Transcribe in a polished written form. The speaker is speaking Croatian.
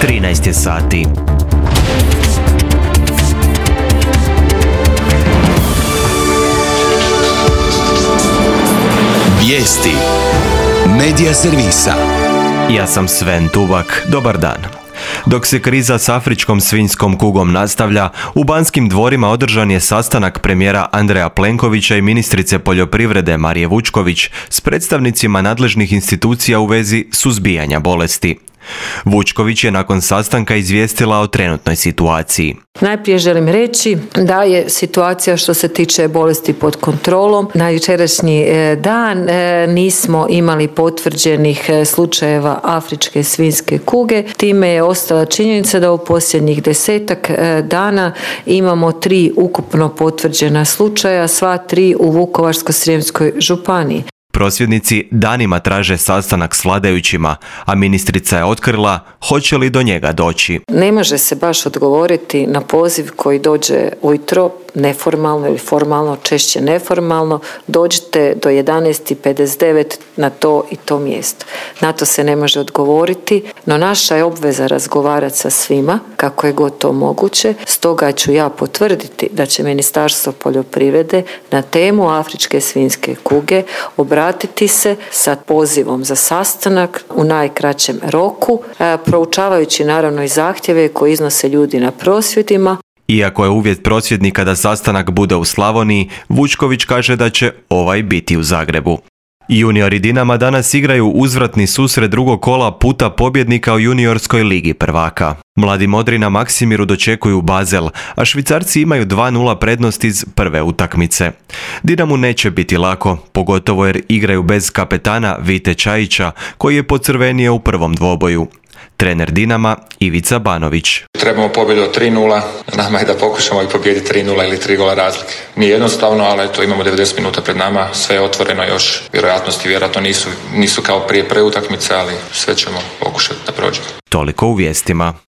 13 je sati. Vijesti Medija servisa. Ja sam Sven Tuvak, dobar dan. Dok se kriza s afričkom svinjskom kugom nastavlja, u Banskim dvorima održan je sastanak premijera Andreja Plenkovića i ministrice poljoprivrede Marije Vučković s predstavnicima nadležnih institucija u vezi suzbijanja bolesti. Vučković je nakon sastanka izvijestila o trenutnoj situaciji. Najprije želim reći da je situacija što se tiče bolesti pod kontrolom. Na jučerašnji dan nismo imali potvrđenih slučajeva afričke svinjske kuge. Time je ostala činjenica da u posljednjih 10 dana imamo 3 ukupno potvrđena slučaja, sva 3 u Vukovarsko-srijemskoj županiji. Prosvjednici danima traže sastanak s vladajućima, a ministrica je otkrila hoće li do njega doći. Ne može se baš odgovoriti na poziv koji dođe ujutro, neformalno ili formalno, češće neformalno, dođite do 11:59 na to i to mjesto. Na to se ne može odgovoriti, no naša je obveza razgovarati sa svima, kako je god to moguće. Stoga ću ja potvrditi da će Ministarstvo poljoprivrede na temu afričke svinjske kuge obratiti se sa pozivom za sastanak u najkraćem roku, proučavajući naravno i zahtjeve koje iznose ljudi na prosvjedima. Iako je uvjet prosvjednika da sastanak bude u Slavoniji, Vučković kaže da će ovaj biti u Zagrebu. Juniori Dinama danas igraju uzvratni susret drugog kola puta pobjednika u juniorskoj ligi prvaka. Mladi modri na Maksimiru dočekuju Basel, a Švicarci imaju 2:0 prednost iz prve utakmice. Dinamu neće biti lako, pogotovo jer igraju bez kapetana Vite Čajića, koji je pocrvenio u prvom dvoboju. Trener Dinama Ivica Banović. Trebamo pobjedu od 3:0, nama je da pokušamo i pobijediti 3:0 ili 3 gola razlike. Nije jednostavno, ali eto, imamo 90 minuta pred nama, sve je otvoreno još, vjerojatnosti vjerojatno nisu kao prije preutakmice, ali sve ćemo pokušati da prođemo. Toliko u vijestima.